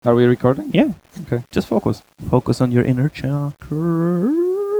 Are we recording? Yeah. Okay. Just focus. Focus on your inner chakra.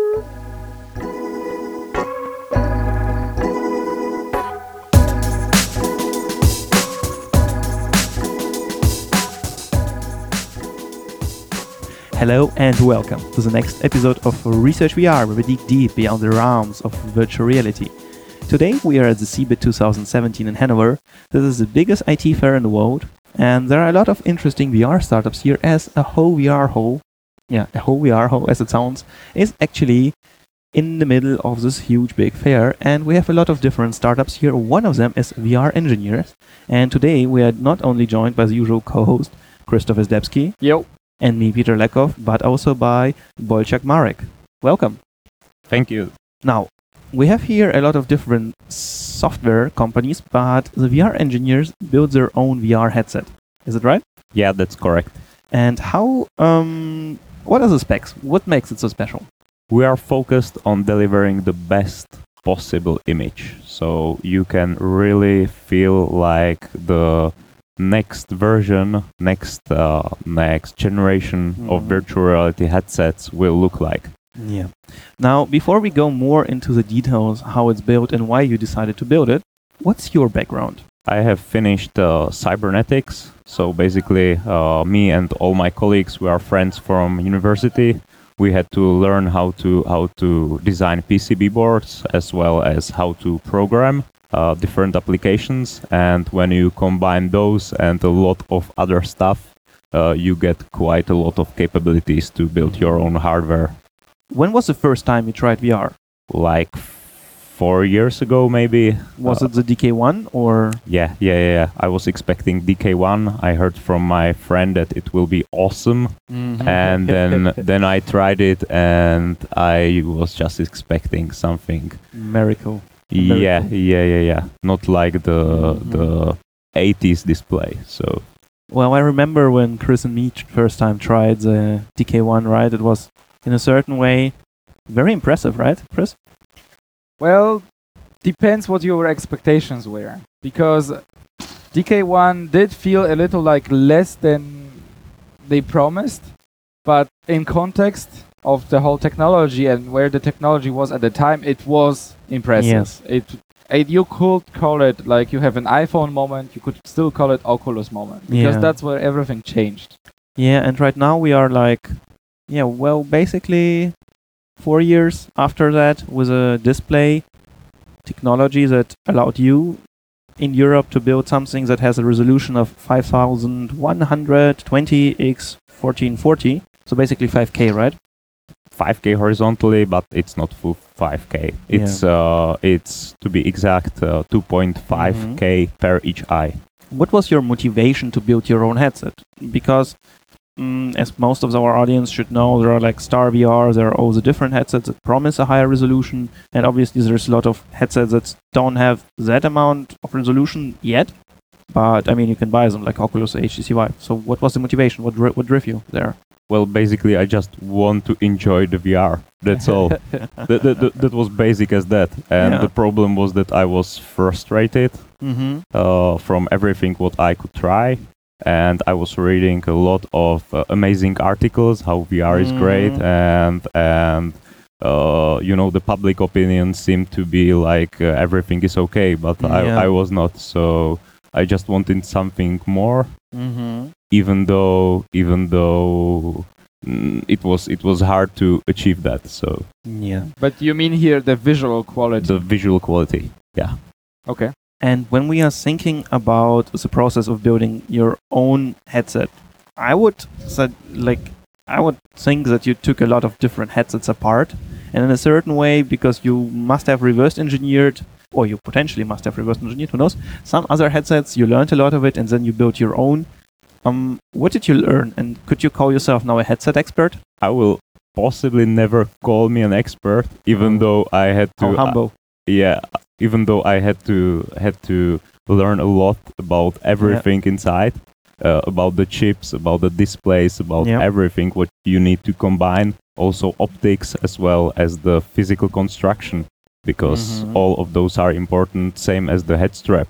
Hello and welcome to the next episode of Research VR, where we dig deep beyond the realms of virtual reality. Today we are at the CeBIT 2017 in Hanover. This is the biggest IT fair in the world, and there are a lot of interesting VR startups here, as a whole VR hole as it sounds, is actually in the middle of this huge big fair, and we have a lot of different startups here. One of them is VR Engineers, and today we are not only joined by the usual co-host, Christoph Zdebski, Yo. and me, Peter Lekov, but also by Bolchak Marek. Welcome. Thank you. Now, we have here a lot of different software companies, but the VR engineers build their own VR headset. Is it right? Yeah, that's correct. And how, what are the specs? What makes it so special? We are focused on delivering the best possible image. So you can really feel like the next version, next generation of virtual reality headsets will look like. Yeah. Now, before we go more into the details, how it's built and why you decided to build it, what's your background? I have finished cybernetics. So basically, me and all my colleagues, we are friends from university. We had to learn how to design PCB boards as well as how to program different applications. And when you combine those and a lot of other stuff, you get quite a lot of capabilities to build your own hardware. When was the first time you tried VR? Like 4 years ago, maybe. Was it the DK1 or? Yeah. I was expecting DK1. I heard from my friend that it will be awesome. And then I tried it and I was just expecting something. Miracle. Yeah. Not like the 80s display. So. Well, I remember when Chris and me first time tried the DK1, right? It was, in a certain way, very impressive, right, Chris? Well, depends what your expectations were. Because DK1 did feel a little like less than they promised. But in context of the whole technology and where the technology was at the time, it was impressive. Yes. You could call it like you have an iPhone moment, you could still call it Oculus moment. Because that's where everything changed. Yeah, and right now we are like, basically 4 years after that with a display technology that allowed you in Europe to build something that has a resolution of 5120 x 1440. So basically 5K, right? 5K horizontally, but it's not full 5K. It's to be exact 2.5K per each eye. What was your motivation to build your own headset? Because as most of our audience should know, there are like Star VR, there are all the different headsets that promise a higher resolution, and obviously there's a lot of headsets that don't have that amount of resolution yet, but I mean you can buy them like Oculus or HTC Vive. So what was the motivation? What drove you there? Well, basically I just want to enjoy the VR. That's all. That was basic as that. And the problem was that I was frustrated from everything what I could try. And I was reading a lot of amazing articles, how VR is great, and the public opinion seemed to be like everything is okay, but I was not. So I just wanted something more, even though it was hard to achieve that. So But you mean here the visual quality? The visual quality, yeah. Okay. And when we are thinking about the process of building your own headset, I would think that you took a lot of different headsets apart, and in a certain way, because you must have reverse engineered, or you potentially must have reverse engineered, who knows, some other headsets, you learned a lot of it, and then you built your own. What did you learn, and could you call yourself now a headset expert? I will possibly never call me an expert, even though I had to... How humble. Even though I had to learn a lot about everything inside, about the chips, about the displays, about everything what you need to combine, also optics as well as the physical construction, because all of those are important, same as the head strap.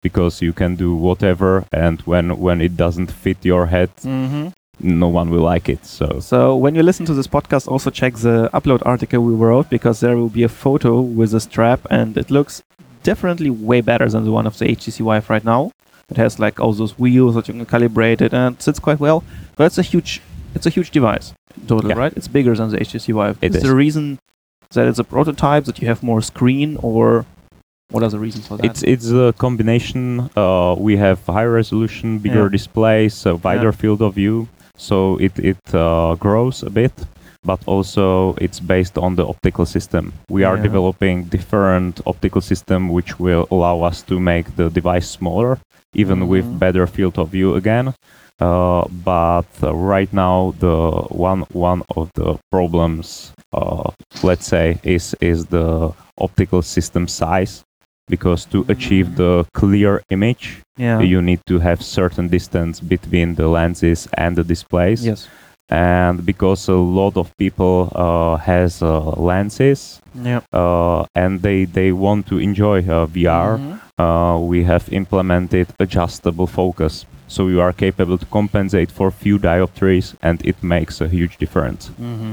because you can do whatever, and when it doesn't fit your head, no one will like it. So when you listen to this podcast, also check the upload article we wrote, because there will be a photo with a strap, and it looks definitely way better than the one of the HTC Vive right now. It has like all those wheels that you can calibrate it, and it sits quite well. But it's a huge device in total, Yeah. right? It's bigger than the HTC Vive. It Is is. the reason that it's a prototype, that you have more screen, or what are the reasons for that? It's a combination. We have high resolution, bigger Yeah. displays, a wider field of view, so it grows a bit. But also it's based on the optical system. We are Yeah. developing different optical system which will allow us to make the device smaller, even with better field of view again. But right now the one of the problems, let's say, is the optical system size, because to achieve the clear image, Yeah. you need to have certain distance between the lenses and the displays. Yes. And because a lot of people has lenses, Yeah. and they want to enjoy VR, we have implemented adjustable focus, so you are capable to compensate for few dioptries, and it makes a huge difference.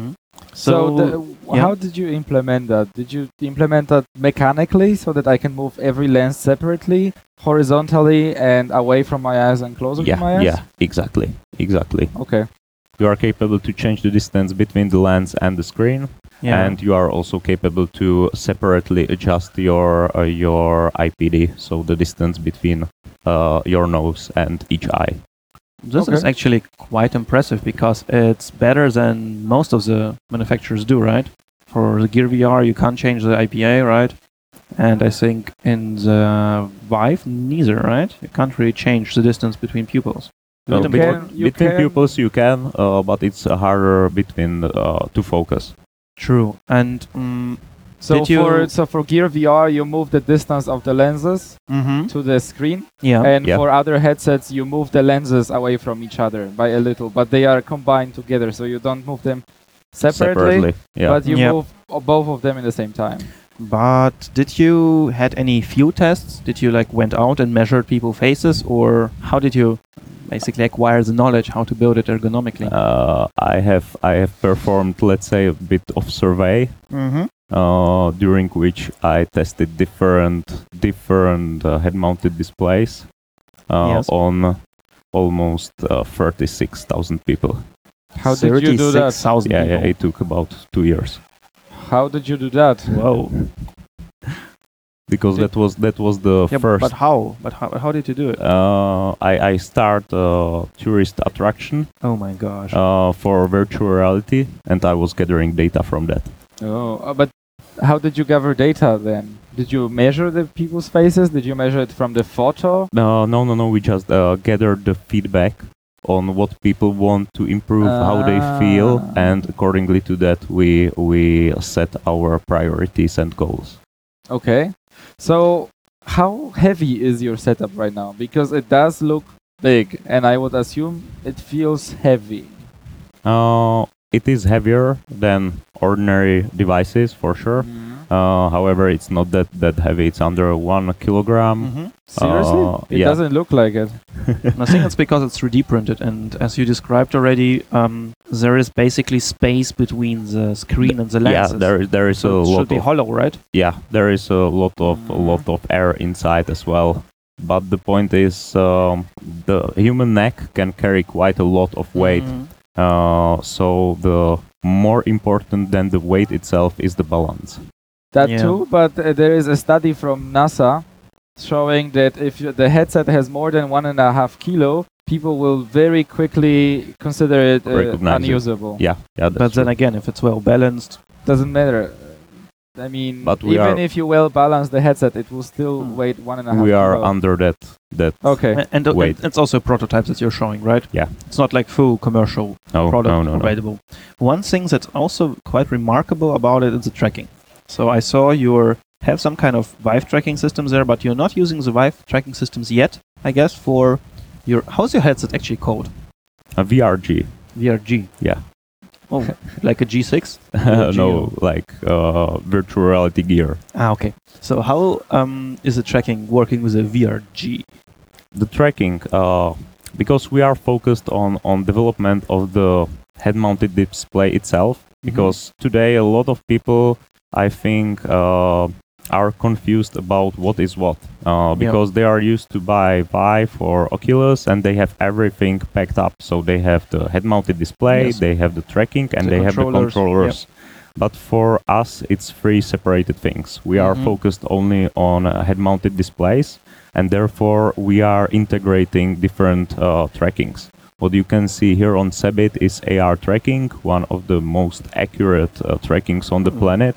How did you implement that? Did you implement that mechanically so that I can move every lens separately, horizontally, and away from my eyes and closer to my eyes? Yeah, exactly. Okay. You are capable to change the distance between the lens and the screen, Yeah. and you are also capable to separately adjust your IPD, so the distance between your nose and each eye. This is Okay. actually quite impressive, because it's better than most of the manufacturers do, right? For the Gear VR, you can't change the IPA, right? And I think in the Vive, neither, right? You can't really change the distance between pupils. So Is it can- important? you between can- pupils you can, but it's harder between to focus. True. And So Did you- for Gear VR, you move the distance of the lenses mm-hmm. to the screen, Yeah. and Yeah. for other headsets, you move the lenses away from each other by a little, but they are combined together, so you don't move them separately, Yeah. but you Yeah. move both of them in the same time. But did you had any field tests? Did you like went out and measured people's faces, or how did you basically acquire the knowledge how to build it ergonomically? I have performed, let's say, a bit of survey, Mm-hmm. during which I tested different head-mounted displays Yes. on almost 36,000 people. How did you do that? 36,000 Yeah, people. it took about 2 years, How did you do that? Whoa. because that was the Yeah, first. but how? But how did you do it? I start tourist attraction Oh my gosh. for virtual reality, and I was gathering data from that. Oh, but how did you gather data then? Did you measure the people's faces? Did you measure it from the photo? No. We just gathered the feedback on what people want to improve, how they feel, Ah. and accordingly to that, we set our priorities and goals. Okay. So, how heavy is your setup right now? Because it does look big, and I would assume it feels heavy. It is heavier than ordinary devices for sure. However, it's not that heavy. It's under 1 kilogram. Mm-hmm. Seriously? It yeah. doesn't look like it. I think it's because it's 3D printed, and as you described already, there is basically space between the screen and the Yeah, lenses. there is So a it lot should be of hollow, right? yeah, there is a lot of air inside as well. But the point is, the human neck can carry quite a lot of weight. Mhm. So the more important than the weight itself is the balance. That Yeah. too, but there is a study from NASA showing that if the headset has more than 1.5 kilo, people will very quickly consider it Recognize it. unusable. Yeah, that's But then true. again, if it's well balanced, Doesn't matter. I mean, But we even are- if you well balance the headset, it will still weigh 1.5 we are kilo. under that. Okay. and Wait. it's also prototypes that you're showing, right? Yeah. It's not like full commercial No, product no. available. One thing that's also quite remarkable about it is the tracking. So I saw you have some kind of Vive tracking systems there, but you're not using the Vive tracking systems yet, I guess, for your... How's your headset actually called? A VRG. VRG. Yeah. Oh, like a G6? No, like virtual reality gear. Ah, okay. So how is the tracking working with a VRG? The tracking, because we are focused on development of the head-mounted display itself, because today a lot of people, I think, are confused about what is what, because they are used to buy Vive or Oculus and they have everything packed up. So they have the head-mounted display, they have the tracking, and they have the controllers. But for us, it's three separated things. We are focused only on head-mounted displays, and therefore we are integrating different trackings. What you can see here on Cebit is AR tracking, one of the most accurate trackings on the planet.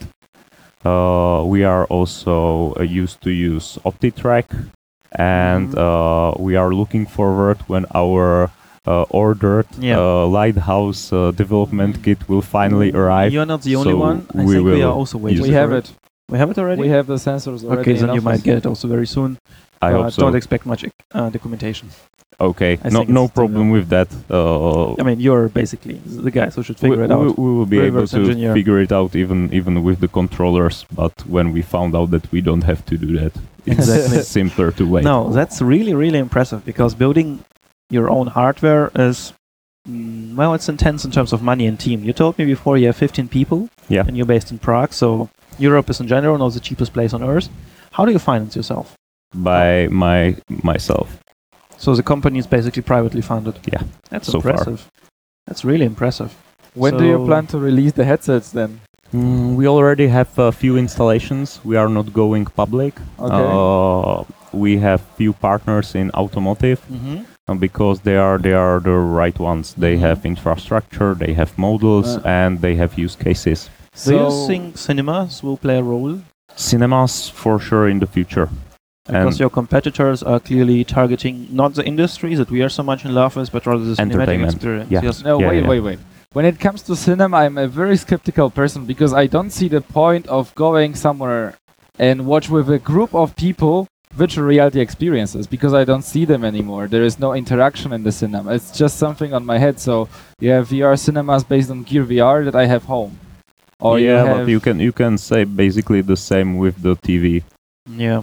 We are also used to use OptiTrack, and we are looking forward when our ordered Lighthouse development kit will finally arrive. You're not the only one. I think we are also waiting. We have it. We have it already? We have the sensors already. Okay, then you might get it also very soon. I hope so. Don't expect much documentation. Okay, no problem with that. I mean, you're basically the guys who should figure it out. We will be able to figure it out even with the controllers, but when we found out that we don't have to do that, it's simpler to wait. No, that's really, really impressive, because building your own hardware is, well, it's intense in terms of money and team. You told me before you have 15 people, and you're based in Prague, so Europe is in general not the cheapest place on earth. How do you finance yourself? By myself. So the company is basically privately funded. Yeah, that's so impressive. Far. That's really impressive. When do you plan to release the headsets then? We already have a few installations. We are not going public. Okay. We have few partners in automotive because they are the right ones. They have infrastructure, they have models, and they have use cases. So do you think cinemas will play a role? Cinemas for sure in the future. Because your competitors are clearly targeting not the industries that we are so much in love with, but rather the cinematic experience. Yeah. Yes. No, wait. When it comes to cinema, I'm a very skeptical person, because I don't see the point of going somewhere and watch with a group of people virtual reality experiences, because I don't see them anymore. There is no interaction in the cinema. It's just something on my head. So you have VR cinemas based on Gear VR that I have home. Or but you can say basically the same with the TV. Yeah.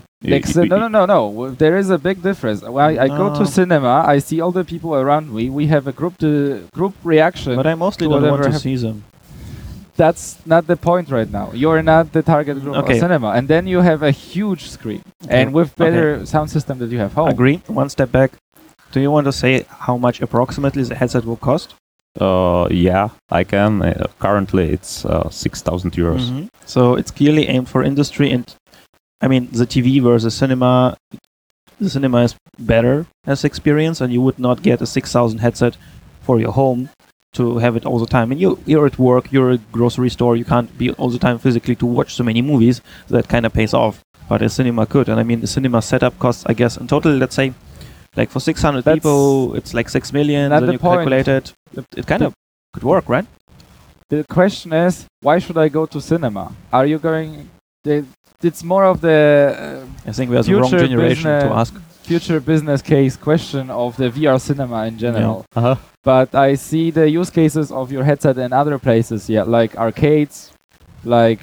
No. There is a big difference. I go to cinema, I see all the people around me. We have a group reaction. But I mostly don't want to see them. That's not the point right now. You're not the target group of cinema. And then you have a huge screen. And with better sound system that you have home. Agree. One step back. Do you want to say how much approximately the headset will cost? Yeah, I can. Currently, it's 6,000 euros. So it's clearly aimed for industry, and I mean, the TV versus cinema, the cinema is better as experience, and you would not get a 6,000 headset for your home to have it all the time. And you're at work, you're at a grocery store, you can't be all the time physically to watch so many movies. So that kind of pays off. But a cinema could. And I mean, the cinema setup costs, I guess, in total, let's say, like for 600 people, it's like 6 million. Then you calculate it. It kind of could work, right? The question is, why should I go to cinema? Are you going... It's more of the I think we are the wrong generation to ask. Future business case question of the VR cinema in general. Yeah. But I see the use cases of your headset in other places, like arcades, like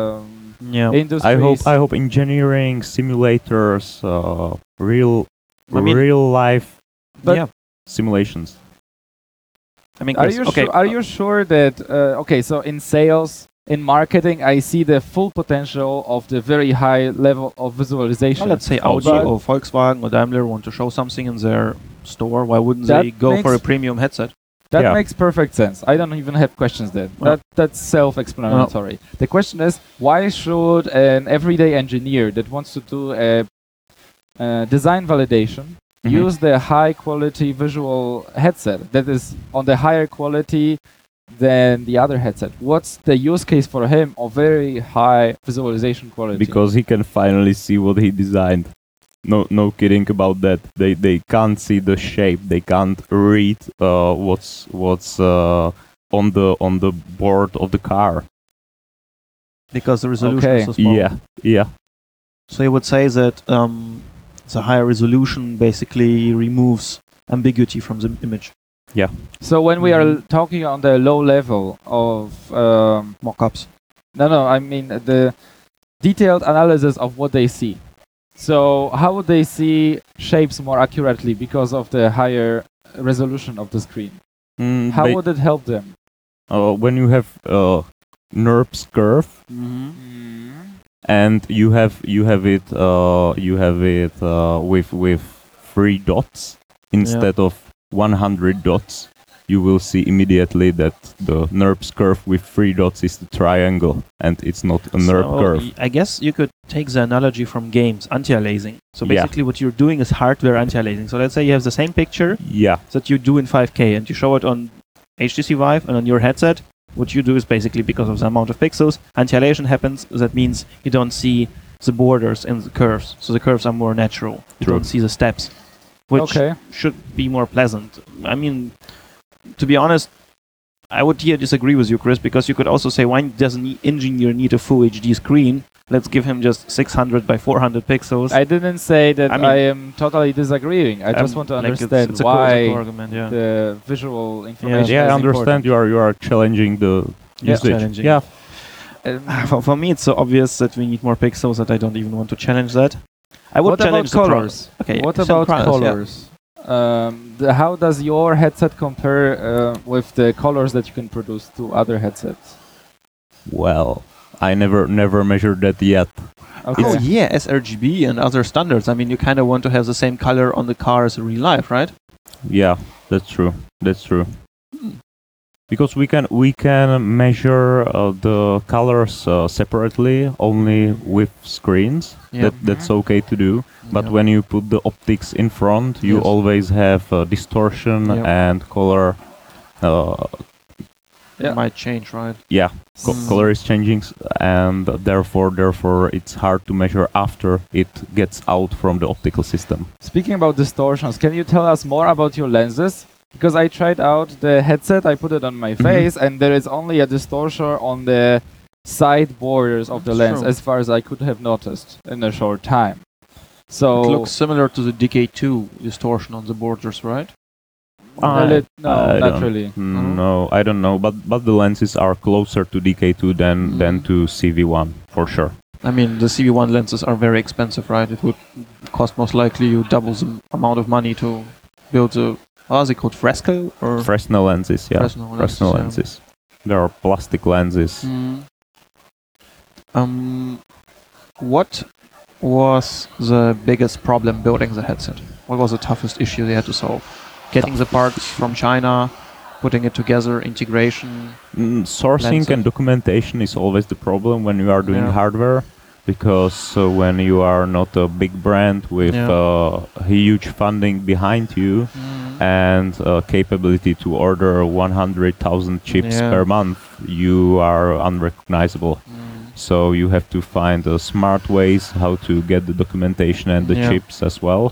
industries. I hope engineering, simulators, real life simulations. I mean, are you sure that so in sales, in marketing, I see the full potential of the very high level of visualization. Well, let's say Audi or Volkswagen or Daimler want to show something in their store. Why wouldn't they go for a premium headset? That makes perfect sense. I don't even have questions there. That's self-explanatory. The question is, why should an everyday engineer that wants to do a design validation use the high-quality visual headset that is on the higher quality than the other headset? What's the use case for him of very high visualization quality? Because he can finally see what he designed. No kidding about that. They can't see the shape. They can't read what's on the board of the car. Because the resolution is so small. Yeah. So you would say that the higher resolution basically removes ambiguity from the image. Yeah. So when we are talking on the low level of Mockups. no, I mean the detailed analysis of what they see. So how would they see shapes more accurately because of the higher resolution of the screen? How would it help them? When you have NURBS curve and you have it with 3 dots instead of 100 dots, you will see immediately that the NURBS curve with 3 dots is the triangle and it's not a NURB curve. I guess you could take the analogy from games, anti-aliasing. So Yeah. basically what you're doing is hardware anti-aliasing. So let's say you have the same picture Yeah, that you do in 5K and you show it on HTC Vive and on your headset. What you do is basically, because of the amount of pixels, anti-aliasing happens. That means you don't see the borders and the curves. So the curves are more natural. You True. don't see the steps, which should be more pleasant. I mean, to be honest, I would here disagree with you, Chris, because you could also say, why does an engineer need a full HD screen? Let's give him just 600 by 400 pixels. I didn't say that I mean- I am totally disagreeing. I just want to like understand it's a why argument, yeah. the visual information yeah, is I understand important. you are challenging the usage. challenging. Yeah, For me, it's so obvious that we need more pixels that I don't even want to challenge that. I would What about challenge the colors? Okay, What some about colors, yeah. colors? How does your headset compare with the colors that you can produce to other headsets? well, I never measured that yet. Okay. Oh yeah, sRGB and other standards. I mean, you kind of want to have the same color on the car as in real life, right? Yeah, that's true. That's true. Because we can measure the colors separately only with screens. Yeah. That's okay to do. But Yeah. when you put the optics in front, you Yes. always have distortion Yeah. and color. Yeah. Might change, right? Yeah, Mm. color is changing, and therefore it's hard to measure after it gets out from the optical system. Speaking about distortions, can you tell us more about your lenses? Because I tried out the headset, I put it on my face, and there is only a distortion on the side borders of the That's lens, true. as far as I could have noticed in a short time. So It looks similar to the DK2 distortion on the borders, right? no, I not don't- really. No, I don't know, but the lenses are closer to DK2 than to CV1 for sure. I mean, the CV1 lenses are very expensive, right? It would cost most likely you double the amount of money to build the, how is it called, Fresco? Or Fresnel lenses, yeah. Fresnel Fresnel yeah. lenses. There are plastic lenses. What was the biggest problem building the headset? What was the toughest issue they had to solve? Getting the parts from China, putting it together, integration. Sourcing lenses. and documentation is always the problem when you are doing Yeah. hardware, because when you are not a big brand with huge funding behind you and capability to order 100,000 chips Yeah. per month, you are unrecognizable. So you have to find smart ways how to get the documentation and the Yeah. chips as well.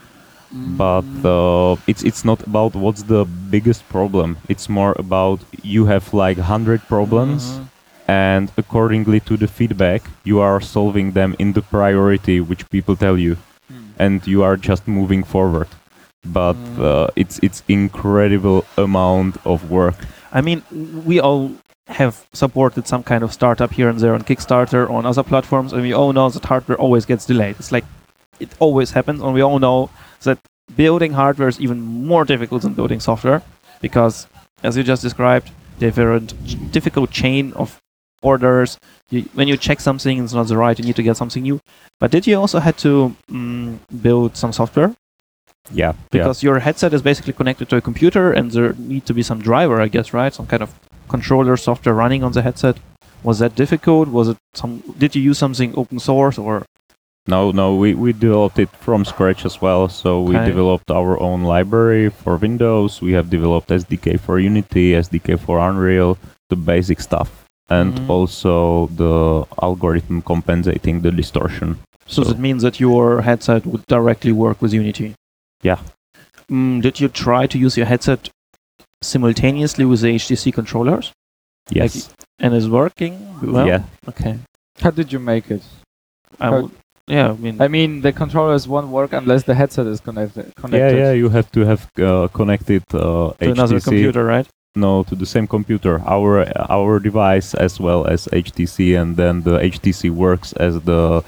But it's not about what's the biggest problem. It's more about you have like 100 problems, and accordingly to the feedback, you are solving them in the priority which people tell you, and you are just moving forward. But it's incredible amount of work. I mean, we all have supported some kind of startup here and there on Kickstarter, on other platforms, and we all know that hardware always gets delayed. It's like, it always happens, and we all know that building hardware is even more difficult than building software, because, as you just described, there are a difficult chain of orders. When you check something, it's not the right, you need to get something new. But did you also had to build some software? Yeah, Because your headset is basically connected to a computer, and there need to be some driver, I guess, right? Some kind of controller software running on the headset. Was that difficult? Did you use something open source or? No, we developed it from scratch as well. So we Okay. developed our own library for Windows. We have developed SDK for Unity, SDK for Unreal, the basic stuff, and also the algorithm compensating the distortion. So that means that your headset would directly work with Unity. Yeah. Did you try to use your headset simultaneously with the HTC controllers? Yes. And is working well? Yeah. Okay. How did you make it? I How- would- Yeah, I mean, the controllers won't work unless the headset is connected. Yeah, you have to have connected to HTC. another computer, right? No, to the same computer. Our device as well as HTC, and then the HTC works as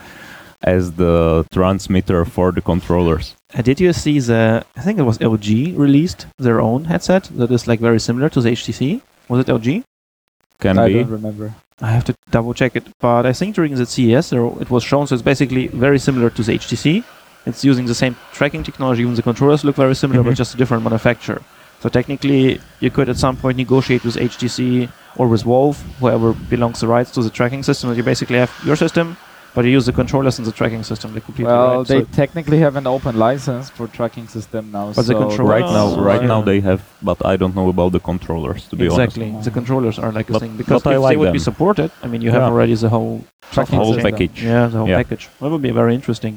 the transmitter for the controllers. Did you see I think it was LG released their own headset that is like very similar to the HTC? Was it LG? Can I be. don't remember. I have to double check it, but I think during the CES it was shown, so it's basically very similar to the HTC. It's using the same tracking technology, even the controllers look very similar, but just a different manufacturer. So technically, you could at some point negotiate with HTC or with Valve, whoever belongs the rights to the tracking system, that you basically have your system, but you use the controllers in the tracking system. They completely Well, they technically have an open license for tracking system now. But the controller- Right now they have, but I don't know about the controllers, to be exactly. honest. The controllers are like a But- thing, because but I if like they would them. be supported, I mean, you have Yeah. already the whole Tracking Whole system. package. Yeah, the whole Yeah. package. That would be very interesting.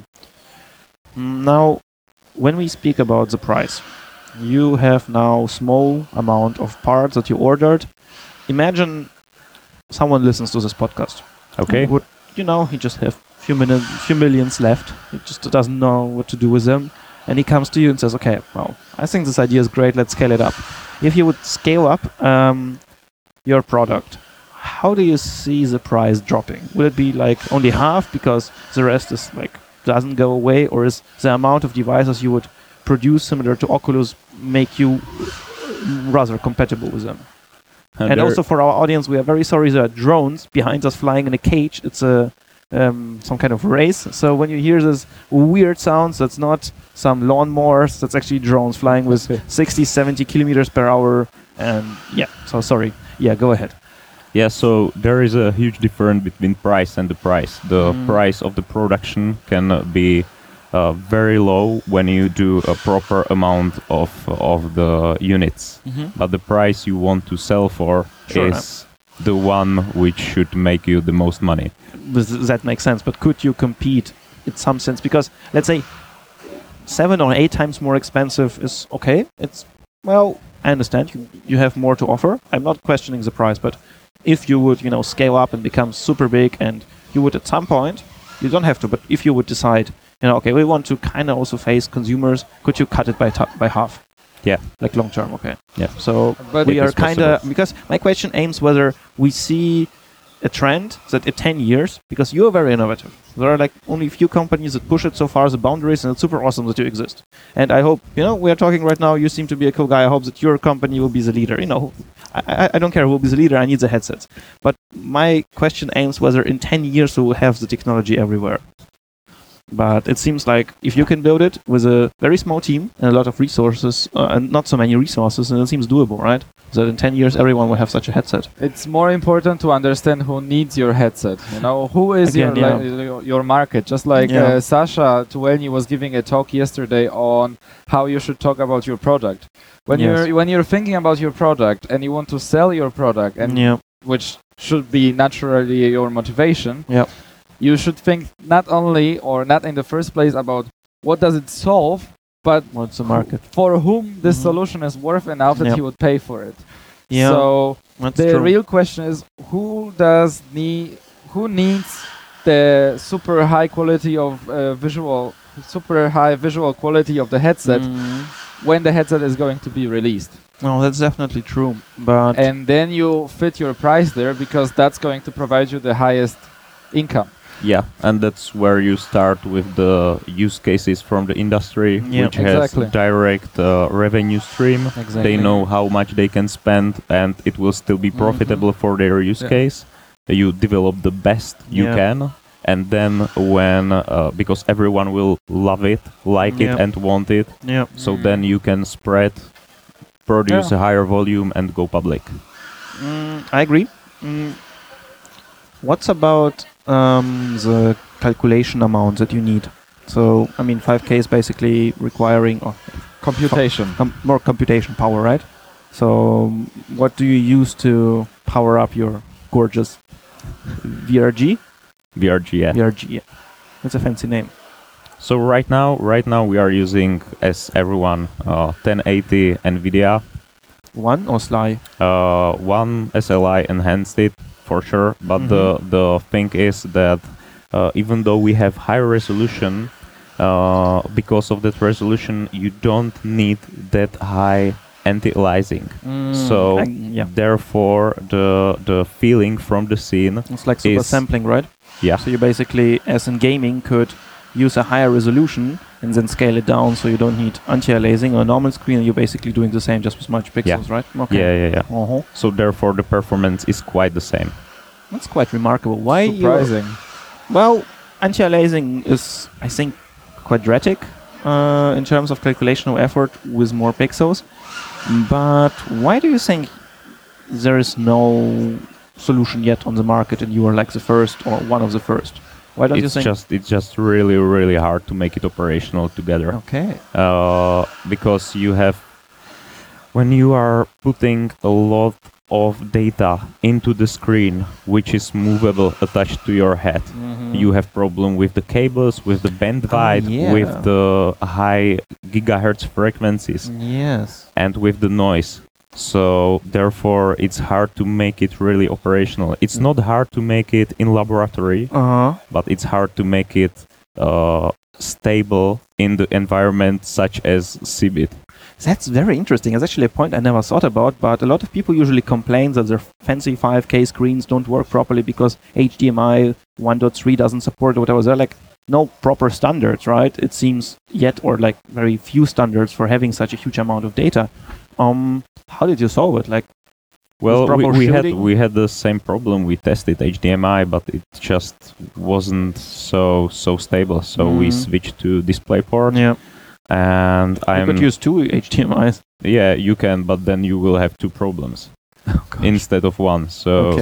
Now, when we speak about the price, you have now small amount of parts that you ordered. Imagine someone listens to this podcast. Okay. Would, he just have few millions left. He just doesn't know what to do with them. And he comes to you and says, okay, well, I think this idea is great. Let's scale it up. If you would scale up your product, how do you see the price dropping? Will it be like only half because the rest is like doesn't go away, or is the amount of devices you would produce similar to Oculus make you rather compatible with them? And also for our audience, we are very sorry there are drones behind us flying in a cage. It's a some kind of race. So when you hear this weird sounds, that's not some lawnmowers, that's actually drones flying with 60, 70 kilometers per hour. And yeah, so sorry. Yeah, go ahead. Yeah, so there is a huge difference between price and the price. The price of the production can be very low when you do a proper amount of the units. But the price you want to sell for is the one which should make you the most money. That makes sense, but could you compete in some sense? Because let's say 7 or 8 times more expensive is okay. It's, well, I understand you have more to offer. I'm not questioning the price, but if you would, scale up and become super big, and you would at some point, you don't have to, but if you would decide, okay, we want to kind of also face consumers, could you cut it by half? Yeah. Like long term, okay. Yeah. So But we it are is kind of, possible. because my question aims whether we see a trend that in 10 years, because you are very innovative, there are like only a few companies that push it so far as the boundaries, and it's super awesome that you exist. And I hope, we are talking right now, you seem to be a cool guy. I hope that your company will be the leader. I don't care who will be the leader, I need the headsets. But my question aims whether in 10 years we will have the technology everywhere. But it seems like if you can build it with a very small team and a lot of resources, and not so many resources, and it seems doable, right? That in 10 years everyone will have such a headset. It's more important to understand who needs your headset. Who is Again, your market. Just like Yeah. Sasha Tuelny was giving a talk yesterday on how you should talk about your product. When Yes. you're thinking about your product and you want to sell your product, and Yeah. which should be naturally your motivation, Yeah. you should think not only or not in the first place about what does it solve, but What's the market? for whom this Mhm. solution is worth enough that Yep. he would pay for it. Yeah. So That's the true. real question is who needs the super high quality of super high visual quality of the headset when the headset is going to be released. No, that's definitely true. But And then you fit your price there because that's going to provide you the highest income. Yeah, and that's where you start with the use cases from the industry, Yeah, which exactly. has direct revenue stream. exactly. They know how much they can spend, and it will still be profitable for their use Yeah. case. You develop the best you Yeah. can, and then when because everyone will love it, like Yeah. it, and want it, Yeah. so then you can spread, produce a higher volume, and go public. I agree. What's about the calculation amount that you need? So, 5K is basically requiring Computation. more computation power, right? So, what do you use to power up your gorgeous VRG? VRG, yeah. VRG, yeah. That's a fancy name. So right now we are using, as everyone, 1080 NVIDIA. One or Sly? One SLI enhanced it for sure, but the thing is that even though we have higher resolution, because of that resolution, you don't need that high anti-aliasing. So therefore, the feeling from the scene it's like super sampling, right? Yeah. So you basically, as in gaming, could use a higher resolution and then scale it down, so you don't need anti-aliasing on a normal screen, and you're basically doing the same, just with much pixels, right? Okay. Yeah. So therefore, the performance is quite the same. That's quite remarkable. Why? Surprising. Well, anti-aliasing is, I think, quadratic in terms of calculational effort with more pixels. But why do you think there is no solution yet on the market and you are like the first or one of the first? Why don't you think? It's just really, really hard to make it operational together. Okay. Because you have, when you are putting a lot of data into the screen, which is movable, attached to your head, you have problem with the cables, with the bandwidth, with the high gigahertz frequencies, and with the noise. So therefore, it's hard to make it really operational. It's not hard to make it in laboratory, but it's hard to make it stable in the environment such as CeBIT. That's very interesting. It's actually a point I never thought about, but a lot of people usually complain that their fancy 5K screens don't work properly because HDMI 1.3 doesn't support or whatever. They're like no proper standards, right? It seems yet, or like very few standards for having such a huge amount of data. How did you solve it? Like, well, we had the same problem. We tested HDMI, but it just wasn't so stable. So we switched to DisplayPort. Yeah. And you could use two HDMIs. Yeah, you can, but then you will have two problems instead of one. So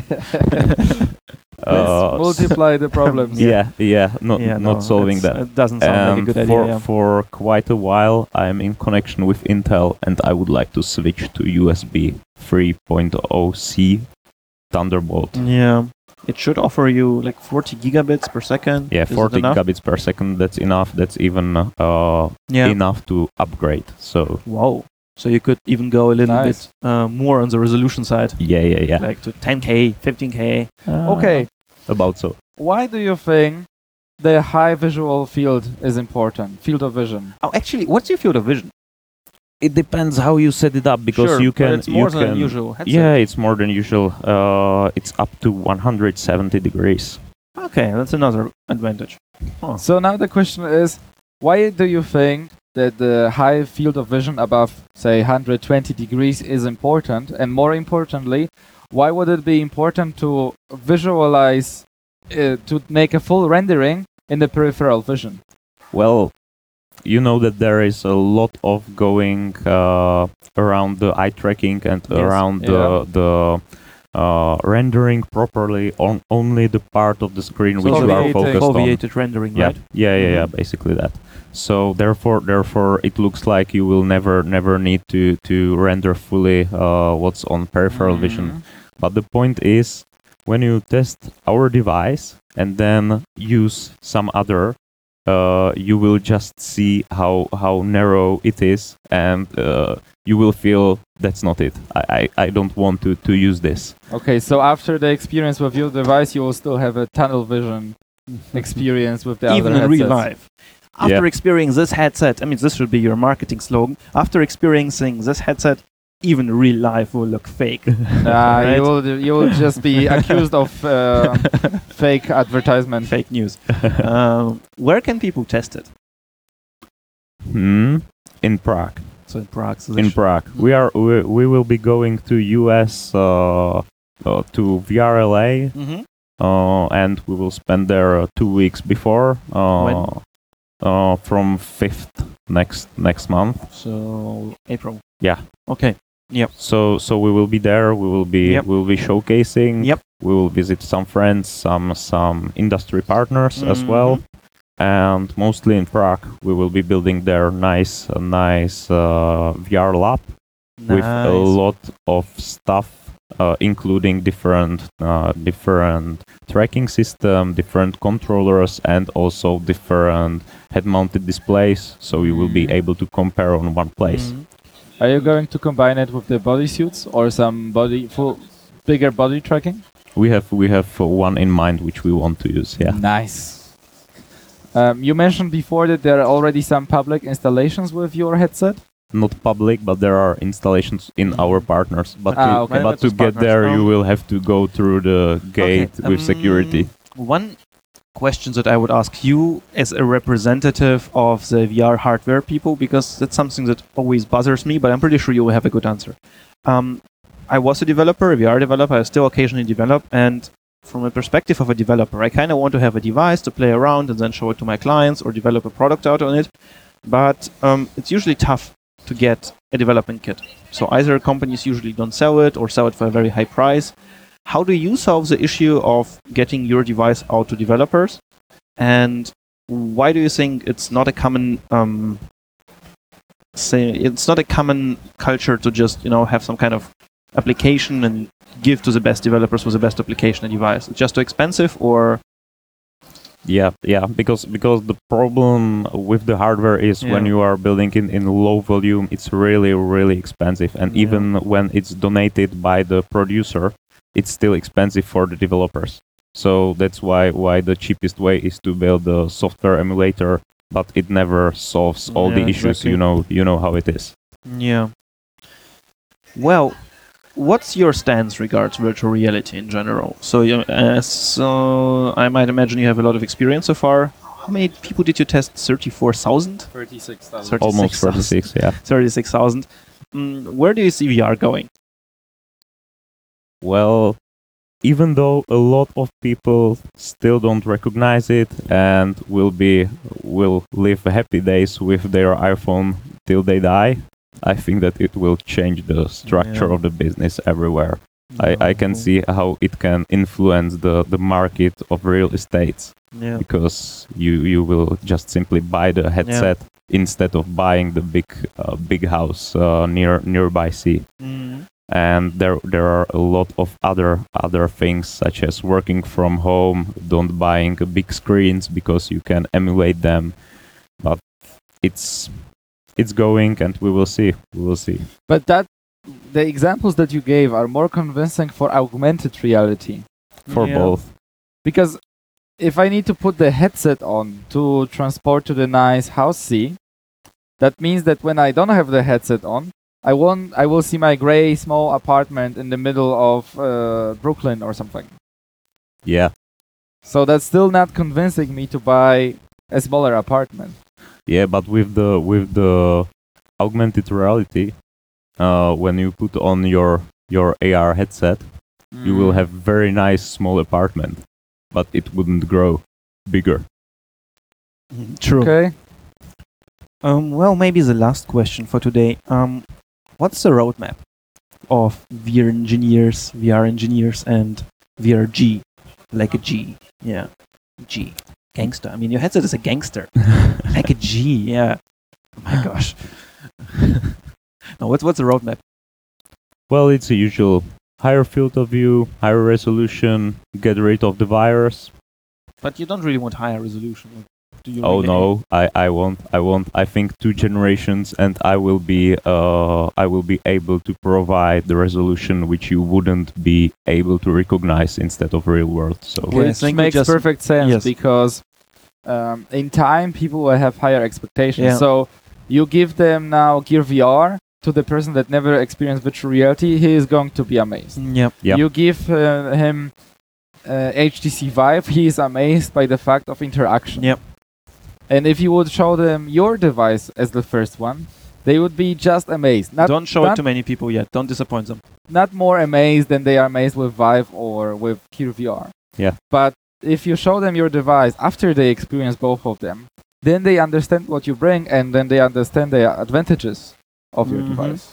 multiply the problems. Not solving that. It doesn't sound like a good idea. For quite a while, I'm in connection with Intel, and I would like to switch to USB 3.0C Thunderbolt. Yeah. It should offer you like 40 gigabits per second. Yeah, 40 gigabits per second. That's enough. That's even enough to upgrade. So wow. So you could even go a little bit more on the resolution side. Yeah. Like to 10K, 15K. Okay. About so. Why do you think the high visual field is important? Field of vision. Oh, actually, what's your field of vision? It depends how you set it up, because you can. It's more than usual. Yeah, it's more than usual. It's up to 170 degrees. Okay, that's another advantage. Oh. So now the question is, why do you think that the high field of vision above, say, 120 degrees is important? And more importantly, why would it be important to visualize, to make a full rendering in the peripheral vision? Well, you know that there is a lot of going around the eye tracking and around the rendering properly on only the part of the screen which you are focused on. Foveated rendering, right? Yeah, basically that. So therefore, it looks like you will never need to render fully what's on peripheral vision. But the point is, when you test our device and then use some other, you will just see how narrow it is, and you will feel that's not it. I don't want to use this. Okay, so after the experience with your device, you will still have a tunnel vision experience with the even other in headsets. real life. After experiencing this headset, I mean, this should be your marketing slogan. After experiencing this headset, even real life will look fake. Right? You will just be accused of fake advertisement, fake news. Where can people test it? In Prague. So in Prague. In Prague, we will be going to US to VRLA, and we will spend there 2 weeks before. From 5th next month. So April. Yeah. Okay. Yep. So we will be there. We will be showcasing. Yep. We will visit some friends, some industry partners as well, and mostly in Prague. We will be building their nice VR lab with a lot of stuff, including different tracking system, different controllers, and also different head-mounted displays. So you will be able to compare on one place. Are you going to combine it with the bodysuits or some bigger body tracking? We have one in mind which we want to use. Yeah. Nice. You mentioned before that there are already some public installations with your headset. Not public, but there are installations in our partners. But Okay. but to get Partners. there, you will have to go through the gate with security. One question that I would ask you as a representative of the VR hardware people, because that's something that always bothers me, but I'm pretty sure you will have a good answer. I was a developer, a VR developer. I still occasionally develop, and from a perspective of a developer, I kind of want to have a device to play around and then show it to my clients or develop a product out on it. But it's usually tough to get a development kit. So either companies usually don't sell it or sell it for a very high price. How do you solve the issue of getting your device out to developers? And why do you think it's not a common it's not a common culture to just have some kind of application and give to the best developers with the best application and device? It's just too expensive, or Yeah, because the problem with the hardware is when you are building in low volume, it's really, really expensive. And even when it's donated by the producer, it's still expensive for the developers. So that's why the cheapest way is to build a software emulator, but it never solves all the issues. Exactly. You know how it is. Yeah. Well, what's your stance regards virtual reality in general? So, so I might imagine you have a lot of experience so far. How many people did you test? 34,000? 36,000. Almost 36, yeah. 36,000. Where do you see VR going? Well, even though a lot of people still don't recognize it and will live happy days with their iPhone till they die, I think that it will change the structure of the business everywhere. I can see how it can influence the market of real estates. Yeah. Because you will just simply buy the headset instead of buying the big house nearby sea. And there are a lot of other things, such as working from home, don't buying big screens because you can emulate them. But it's going, and we will see. But the examples that you gave are more convincing for augmented reality. For both. Because if I need to put the headset on to transport to the nice house sea, that means that when I don't have the headset on, I will see my gray small apartment in the middle of Brooklyn or something. Yeah. So that's still not convincing me to buy a smaller apartment. Yeah, but with the augmented reality, when you put on your AR headset, you will have very nice small apartment, but it wouldn't grow bigger. True. Okay. Well, maybe the last question for today. What's the roadmap of VR engineers, and VRG, like a G? Yeah, G. Gangster. I mean, your headset is a gangster. Like a G, yeah. Oh my gosh. Now, what's the roadmap? Well, it's the usual higher field of view, higher resolution, get rid of the virus. But you don't really want higher resolution. Do you Oh really? no, I won't. I think 2 generations, and I will be able to provide the resolution which you wouldn't be able to recognize instead of real world. So Okay. I Which think we makes just- perfect sense Yes. because in time people will have higher expectations. Yeah. So you give them now Gear VR to the person that never experienced virtual reality, he is going to be amazed. Yep. Yep. You give him HTC Vive, he is amazed by the fact of interaction. Yep. And if you would show them your device as the first one, they would be just amazed. Don't show it not, to many people yet. Don't disappoint them. not more amazed than they are amazed with Vive or with Gear VR. Yeah. But if you show them your device after they experience both of them, then they understand what you bring, and then they understand the advantages of your device.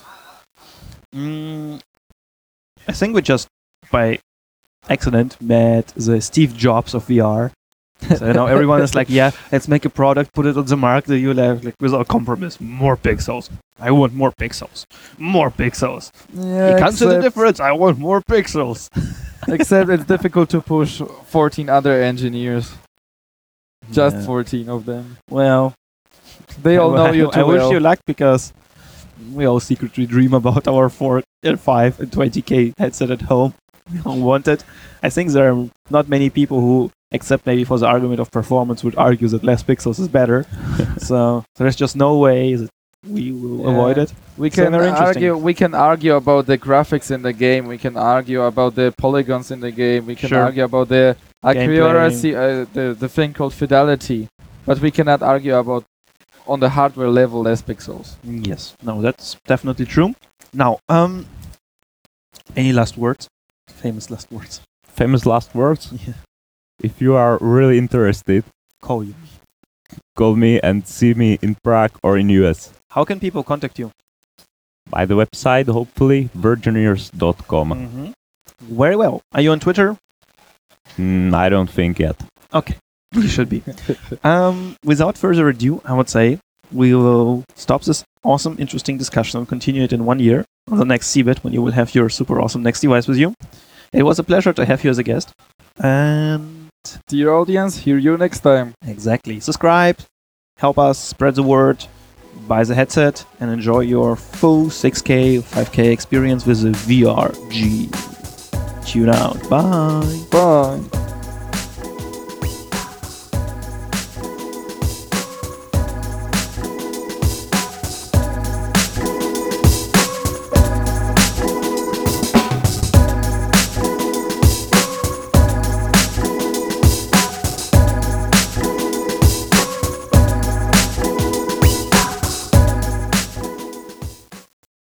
I think we just by accident met the Steve Jobs of VR. So now everyone is like, yeah, let's make a product, put it on the market. You'll have like without compromise, more pixels. I want more pixels. More pixels. Yeah, You can't see the difference. I want more pixels. except it's difficult to push 14 other engineers. Just Yeah. 14 of them. Well, They all know you too I wish well. you luck because we all secretly dream about our 4 and 5 and 20K headset at home. wanted. I think there are not many people who, except maybe for the argument of performance, would argue that less pixels is better. So there's just no way that we will avoid it. We So can very interesting. argue. We can argue about the graphics in the game. We can argue about the polygons in the game. We can Sure. argue about the accuracy, the thing called fidelity. But we cannot argue about on the hardware level less pixels. Yes, no, that's definitely true. Now, any last words? Famous last words. Famous last words. Yeah. If you are really interested, Call you. call me and see me in Prague or in US. How can people contact you? By the website, hopefully, virgineers.com. Mm-hmm. Very well. Are you on Twitter? I don't think yet. Okay, you should be. Without further ado, I would say we will stop this awesome, interesting discussion and continue it in 1 year on the next CeBIT when you will have your super awesome next device with you. It was a pleasure to have you as a guest. And Dear audience, hear you next time. exactly, subscribe, help us spread the word, buy the headset, and enjoy your full 6K, 5K experience with the VRG. Tune out. Bye. Bye.